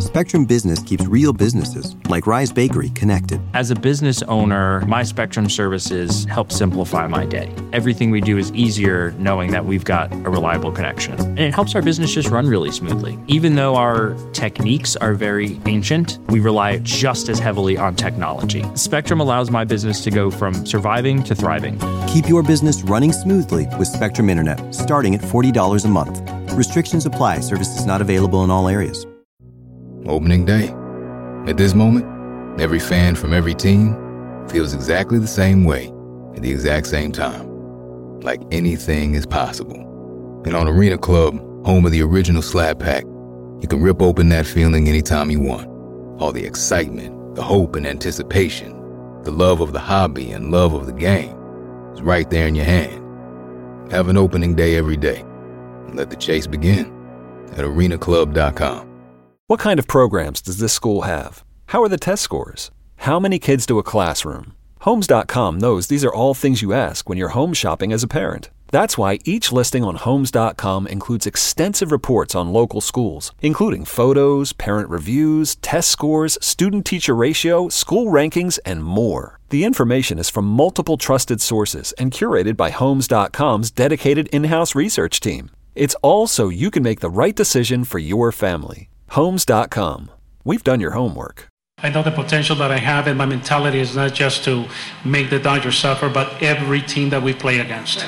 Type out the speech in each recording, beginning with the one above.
Spectrum Business keeps real businesses, like Rise Bakery, connected. As a business owner, my Spectrum services help simplify my day. Everything we do is easier knowing that we've got a reliable connection. And it helps our business just run really smoothly. Even though our techniques are very ancient, we rely just as heavily on technology. Spectrum allows my business to go from surviving to thriving. Keep your business running smoothly with Spectrum Internet, starting at $40 a month. Restrictions apply. Services not available in all areas. Opening day. At this moment, every fan from every team feels exactly the same way at the exact same time. Like anything is possible. And on Arena Club, home of the original Slab Pack, you can rip open that feeling anytime you want. All the excitement, the hope and anticipation, the love of the hobby and love of the game is right there in your hand. Have an opening day every day. And let the chase begin at arenaclub.com. What kind of programs does this school have? How are the test scores? How many kids do a classroom? Homes.com knows these are all things you ask when you're home shopping as a parent. That's why each listing on Homes.com includes extensive reports on local schools, including photos, parent reviews, test scores, student-teacher ratio, school rankings, and more. The information is from multiple trusted sources and curated by Homes.com's dedicated in-house research team. It's all so you can make the right decision for your family. Homes.com. We've done your homework. I know the potential that I have, and my mentality is not just to make the Dodgers suffer, but every team that we play against.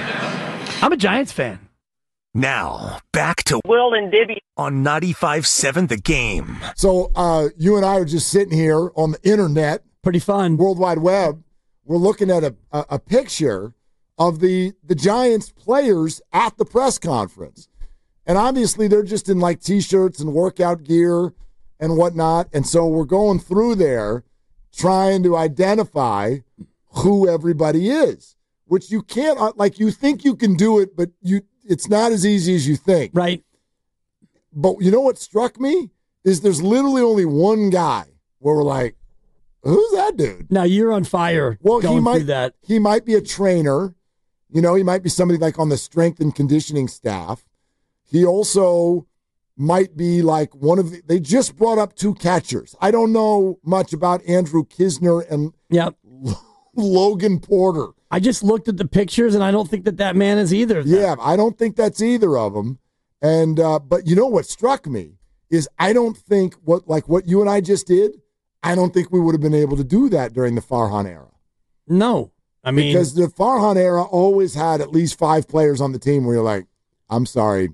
I'm a Giants fan. Now, back to Will and Dibby on 95.7 The Game. So you and I are just sitting here on the internet. Pretty fun. World Wide Web. We're looking at a picture of the Giants players at the press conference. And obviously they're just in like T-shirts and workout gear and whatnot. And so we're going through there trying to identify who everybody is, which you can't, like you think you can do it, but it's not as easy as you think. Right. But you know what struck me is there's literally only one guy where we're like, who's that dude? Now you're on fire. Well, going through that. He might be a trainer. You know, he might be somebody like on the strength and conditioning staff. He also might be like they just brought up two catchers. I don't know much about Andrew Kisner and Logan Porter. I just looked at the pictures, and I don't think that man is either of them. Yeah, I don't think that's either of them. And but you know what struck me is I don't think what you and I just did, I don't think we would have been able to do that during the Farhan era. No. I mean, because the Farhan era always had at least 5 players on the team where you're like, I'm sorry.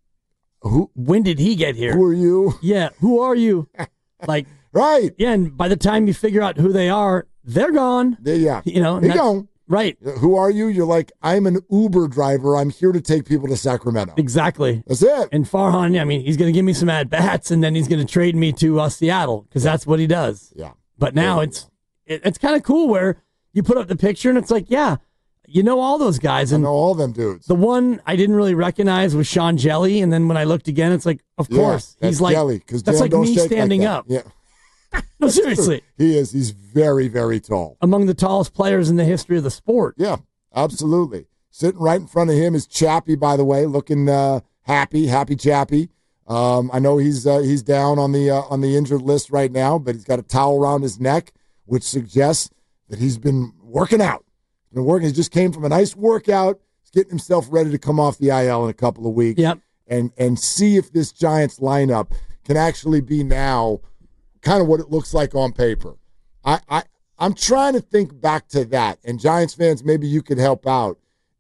When did he get here? Who are you? Yeah, who are you? Like, right. Yeah, and by the time you figure out who they are, they're gone. Yeah. You know, they're gone. Right. Who are you? You're like, I'm an Uber driver. I'm here to take people to Sacramento. Exactly. That's it. And Farhan, I mean, he's going to give me some at-bats, and then he's going to trade me to Seattle, because that's what he does. Yeah. But now it's kind of cool where you put up the picture, and it's like, yeah, you know all those guys. And I know all them dudes. The one I didn't really recognize was Sean Jelly, and then when I looked again, it's like, of course. He's like, Jelly, that's like me standing up. Yeah. No, seriously. He is. He's very, very tall. Among the tallest players in the history of the sport. Yeah, absolutely. Sitting right in front of him is Chappie, by the way, looking happy Chappie. I know he's down on the injured list right now, but he's got a towel around his neck, which suggests that he's been working out. He just came from a nice workout. He's getting himself ready to come off the IL in a couple of weeks. Yep. And see if this Giants lineup can actually be now kind of what it looks like on paper. I'm trying to think back to that. And Giants fans, maybe you could help out.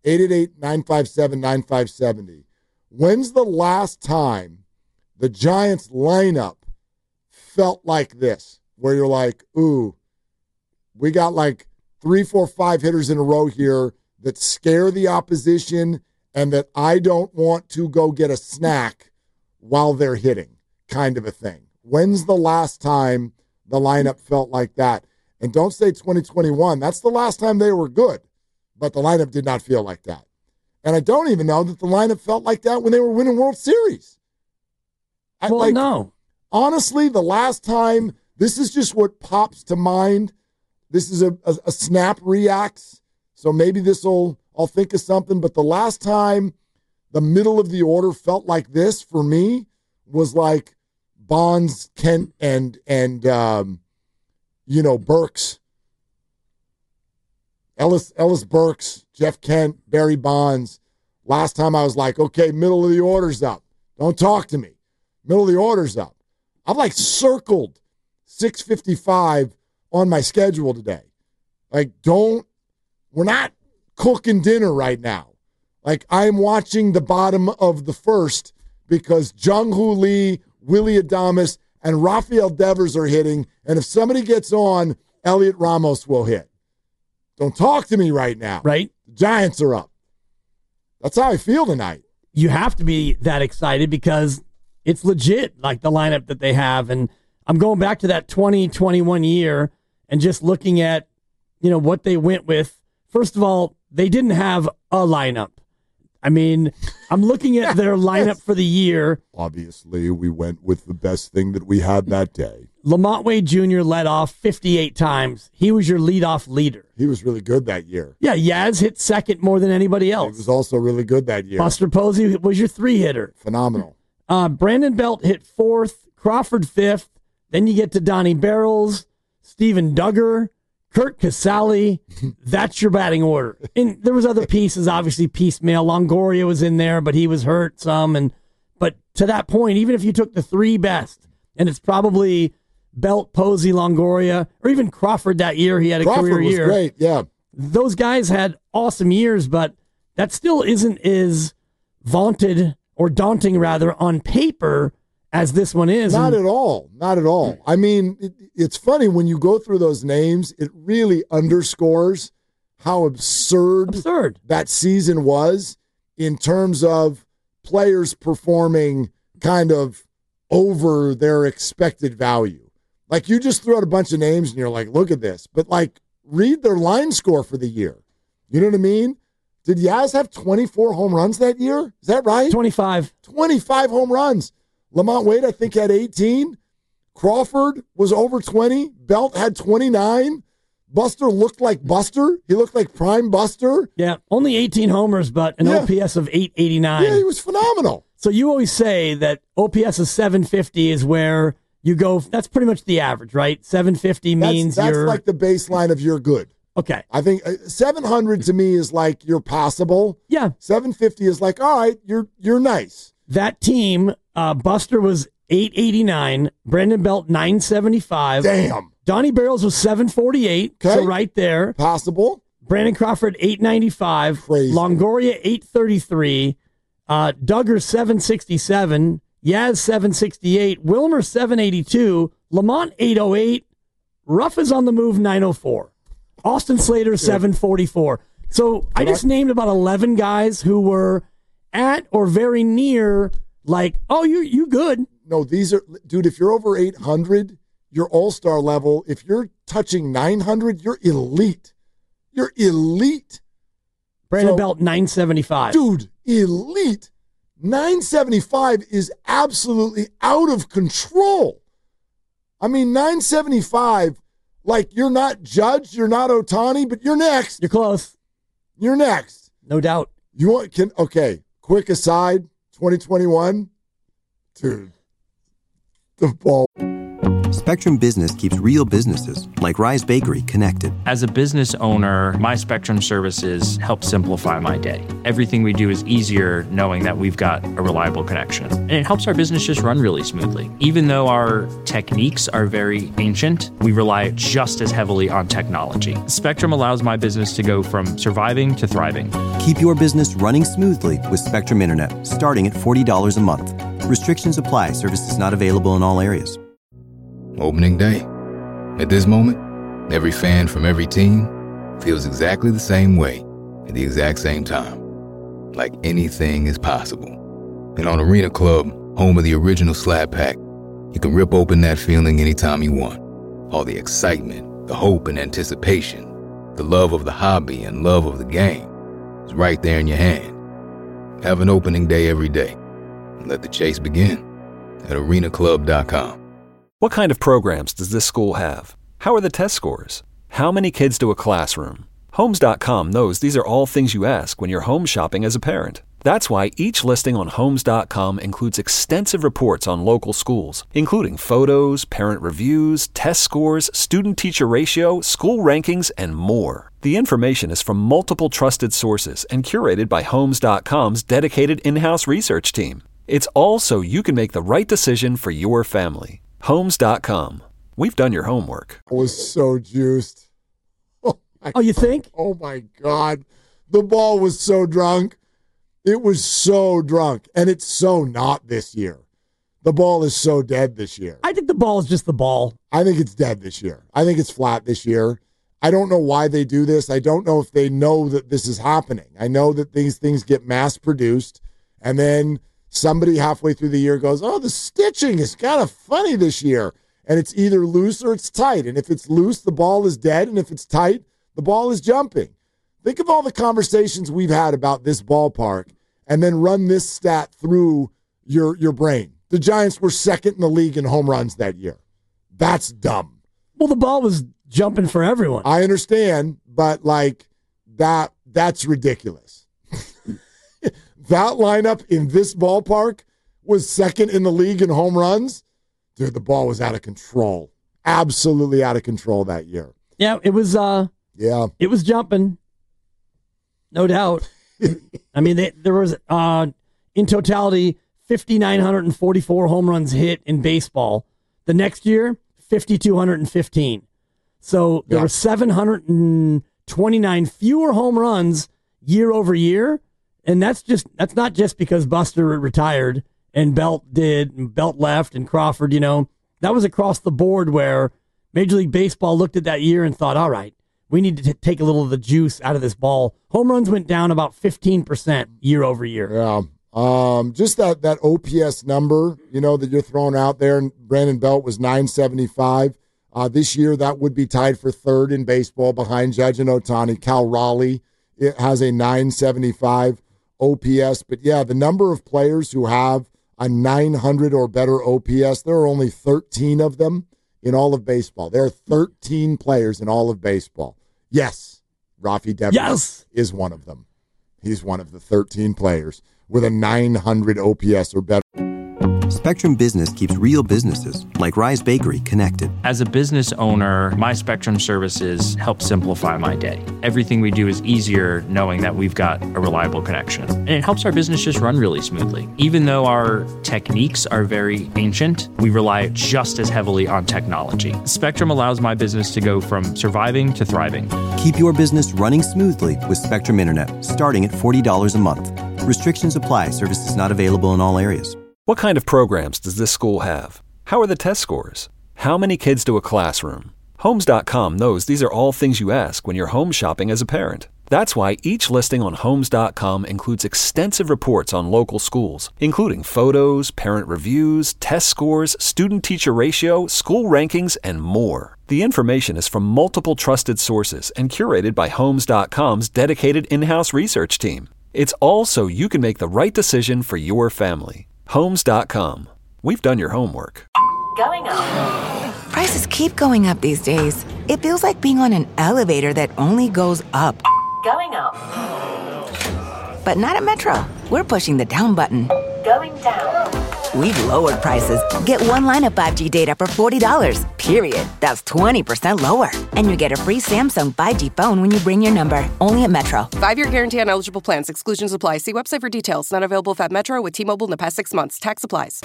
888-957-9570. When's the last time the Giants lineup felt like this, where you're like, ooh, we got like 3, 4, 5 hitters in a row here that scare the opposition and that I don't want to go get a snack while they're hitting, kind of a thing. When's the last time the lineup felt like that? And don't say 2021. That's the last time they were good, but the lineup did not feel like that. And I don't even know that the lineup felt like that when they were winning World Series. No. Honestly, the last time, this is just what pops to mind. This is a snap reacts, so maybe I'll think of something. But the last time the middle of the order felt like this for me was like Bonds, Kent, and Burks. Ellis Burks, Jeff Kent, Barry Bonds. Last time I was like, okay, middle of the order's up. Don't talk to me. Middle of the order's up. I've like circled 6:55 on my schedule today. Like, we're not cooking dinner right now. Like, I'm watching the bottom of the first because Jung-Hoo Lee, Willie Adames, and Rafael Devers are hitting. And if somebody gets on, Elliot Ramos will hit. Don't talk to me right now. Right. The Giants are up. That's how I feel tonight. You have to be that excited because it's legit, like the lineup that they have. And I'm going back to that 2021 year and just looking at, what they went with. First of all, they didn't have a lineup. I mean, I'm looking at their lineup for the year. Obviously, we went with the best thing that we had that day. Lamont Wade Jr. led off 58 times. He was your leadoff leader. He was really good that year. Yeah, Yaz hit second more than anybody else. He was also really good that year. Buster Posey was your 3-hitter. Phenomenal. Brandon Belt hit 4th, Crawford 5th. Then you get to Donnie Barrels, Steven Duggar, Kurt Casale. That's your batting order. And there was other pieces, obviously piecemeal. Longoria was in there, but he was hurt some. But to that point, even if you took the 3 best, and it's probably Belt, Posey, Longoria, or even Crawford that year, he had a career year. Crawford was great, yeah. Those guys had awesome years, but that still isn't as vaunted or daunting, rather, on paper as this one is. Not at all. Not at all. I mean, it's funny when you go through those names, it really underscores how absurd that season was in terms of players performing kind of over their expected value. Like, you just threw out a bunch of names and you're like, look at this. But, like, read their line score for the year. You know what I mean? Did Yaz have 24 home runs that year? Is that right? 25. 25 home runs. Lamont Wade, I think, had 18. Crawford was over 20. Belt had 29. Buster looked like Buster. He looked like prime Buster. Yeah, only 18 homers, but an OPS of 889. Yeah, he was phenomenal. So you always say that OPS of 750 is where you go. That's pretty much the average, right? 750 means that's you're... like the baseline of you're good. Okay. I think 700 to me is like you're passable. Yeah. 750 is like, all right, you're nice. That team, Buster was 889, Brandon Belt 975. Damn. Donnie Barrels was 748, okay. So right there. Passable. Brandon Crawford 895. Crazy. Longoria 833. Duggar 767. Yaz 768. Wilmer 782. Lamont 808. Ruff is on the move 904. Austin Slater 744. So I just named about 11 guys who were at or very near, like, oh, you good. No, these are, dude, if you're over 800, you're all-star level. If you're touching 900, you're elite. You're elite. Brandon Belt 975. Dude, elite. 975 is absolutely out of control. I mean, 975, like, you're not Judge, you're not Ohtani, but you're next. You're close. You're next. No doubt. Okay, quick aside, 2021, dude, the ball. Spectrum Business keeps real businesses, like Rise Bakery, connected. As a business owner, my Spectrum services help simplify my day. Everything we do is easier knowing that we've got a reliable connection. And it helps our business just run really smoothly. Even though our techniques are very ancient, we rely just as heavily on technology. Spectrum allows my business to go from surviving to thriving. Keep your business running smoothly with Spectrum Internet, starting at $40 a month. Restrictions apply. Services not available in all areas. Opening day. At this moment, every fan from every team feels exactly the same way at the exact same time. Like anything is possible. And on Arena Club, home of the original Slab Pack, you can rip open that feeling anytime you want. All the excitement, the hope and anticipation, the love of the hobby and love of the game is right there in your hand. Have an opening day every day. And let the chase begin at arenaclub.com. What kind of programs does this school have? How are the test scores? How many kids do a classroom? Homes.com knows these are all things you ask when you're home shopping as a parent. That's why each listing on Homes.com includes extensive reports on local schools, including photos, parent reviews, test scores, student-teacher ratio, school rankings, and more. The information is from multiple trusted sources and curated by Homes.com's dedicated in-house research team. It's all so you can make the right decision for your family. Homes.com. We've done your homework. I was so juiced. Oh, you think? Oh, my God. The ball was so drunk. It was so drunk, and it's so not this year. The ball is so dead this year. I think the ball is just the ball. I think it's dead this year. I think it's flat this year. I don't know why they do this. I don't know if they know that this is happening. I know that these things get mass-produced, and then somebody halfway through the year goes, oh, the stitching is kind of funny this year, and it's either loose or it's tight. And if it's loose, the ball is dead, and if it's tight, the ball is jumping. Think of all the conversations we've had about this ballpark and then run this stat through your brain. The Giants were second in the league in home runs that year. That's dumb. Well, the ball was jumping for everyone. I understand, but like that's ridiculous. That lineup in this ballpark was second in the league in home runs. Dude, the ball was out of control. Absolutely out of control that year. Yeah, it was it was jumping. No doubt. I mean, there was, in totality, 5,944 home runs hit in baseball. The next year, 5,215. So there were 729 fewer home runs year over year. And that's not just because Buster retired and Belt left and Crawford, that was across the board where Major League Baseball looked at that year and thought, all right, we need to take a little of the juice out of this ball. Home runs went down about 15% year over year. Yeah. Just that OPS number, that you're throwing out there. And Brandon Belt was 975. This year, that would be tied for third in baseball behind Judge and Ohtani. Cal Raleigh, it has a 975 OPS. But yeah, the number of players who have a 900 or better OPS, there are only 13 of them in all of baseball. There are 13 players in all of baseball. Yes, Rafi Devers is one of them. He's one of the 13 players with a 900 OPS or better. Spectrum Business keeps real businesses, like Rise Bakery, connected. As a business owner, my Spectrum services help simplify my day. Everything we do is easier knowing that we've got a reliable connection. And it helps our business just run really smoothly. Even though our techniques are very ancient, we rely just as heavily on technology. Spectrum allows my business to go from surviving to thriving. Keep your business running smoothly with Spectrum Internet, starting at $40 a month. Restrictions apply. Services not available in all areas. What kind of programs does this school have? How are the test scores? How many kids do a classroom? Homes.com knows these are all things you ask when you're home shopping as a parent. That's why each listing on Homes.com includes extensive reports on local schools, including photos, parent reviews, test scores, student-teacher ratio, school rankings, and more. The information is from multiple trusted sources and curated by Homes.com's dedicated in-house research team. It's all so you can make the right decision for your family. Homes.com. We've done your homework. Going up. Prices keep going up these days. It feels like being on an elevator that only goes up. Going up. But not at Metro. We're pushing the down button. Going down. We've lowered prices. Get one line of 5G data for $40, period. That's 20% lower. And you get a free Samsung 5G phone when you bring your number. Only at Metro. 5-year guarantee on eligible plans. Exclusions apply. See website for details. Not available at Metro with T-Mobile in the past 6 months. Tax applies.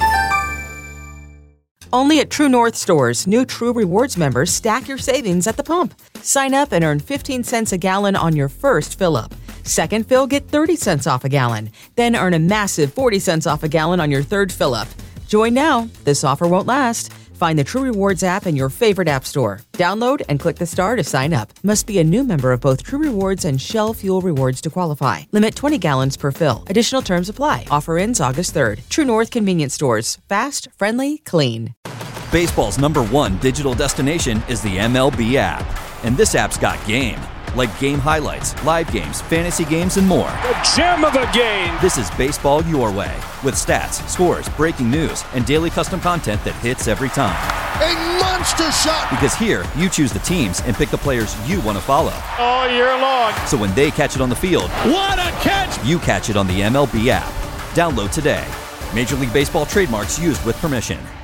Only at True North stores, new True Rewards members stack your savings at the pump. Sign up and earn 15 cents a gallon on your first fill-up. Second fill, get 30 cents off a gallon. Then earn a massive 40 cents off a gallon on your third fill-up. Join now. This offer won't last. Find the True Rewards app in your favorite app store. Download and click the star to sign up. Must be a new member of both True Rewards and Shell Fuel Rewards to qualify. Limit 20 gallons per fill. Additional terms apply. Offer ends August 3rd. True North Convenience Stores. Fast, friendly, clean. Baseball's #1 digital destination is the MLB app. And this app's got game. Like game highlights, live games, fantasy games, and more. The gem of the game! This is baseball your way, with stats, scores, breaking news, and daily custom content that hits every time. A monster shot. Because here, you choose the teams and pick the players you want to follow. All year long. So when they catch it on the field, what a catch! You catch it on the MLB app. Download today. Major League Baseball trademarks used with permission.